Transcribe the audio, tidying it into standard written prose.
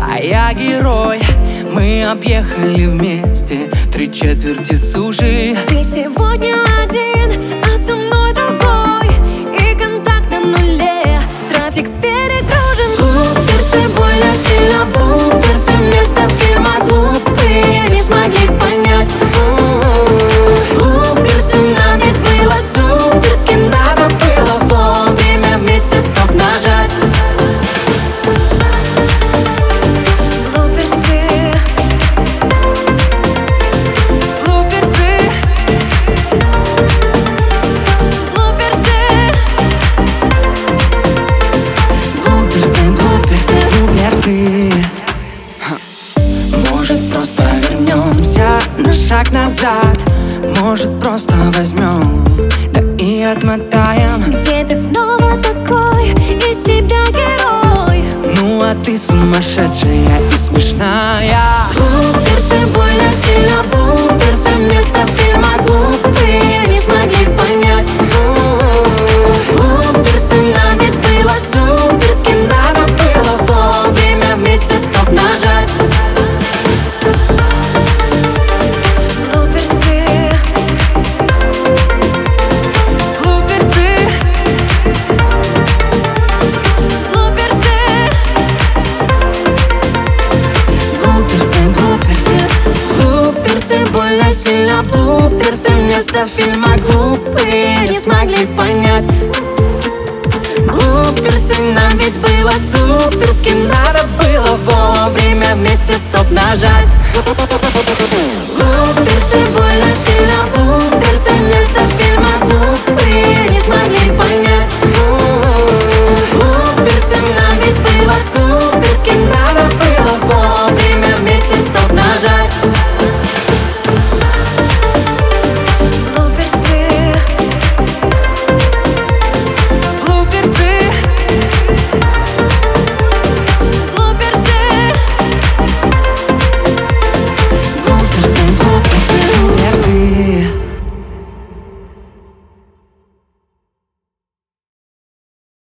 а я герой. Мы объехали вместе 3/4 суши. Ты сегодня один, а со мной другой, и контакт на нуле, трафик перегружен. Блуперсы больно сильно, блуперсы вместо фильма глупые не смогли понять. Блуперсы нам ведь было суперски, надо было вовремя вместе стоп нажать. Может, просто вернемся на шаг назад. Может, просто возьмем, да и отмотаем. Где ты снова такой, из себя герой? Ну а ты сумасшедшая и смешная. Блуперсы больно сильно, блуперсы вместо фильма глупые не смогли понять. Блуперсы нам ведь было суперски, надо было вовремя вместе стоп нажать. Больно сильно, блуперсы вместо фильма глупые не смогли понять. Блуперсы нам ведь было суперски, надо было вовремя вместе стоп нажать.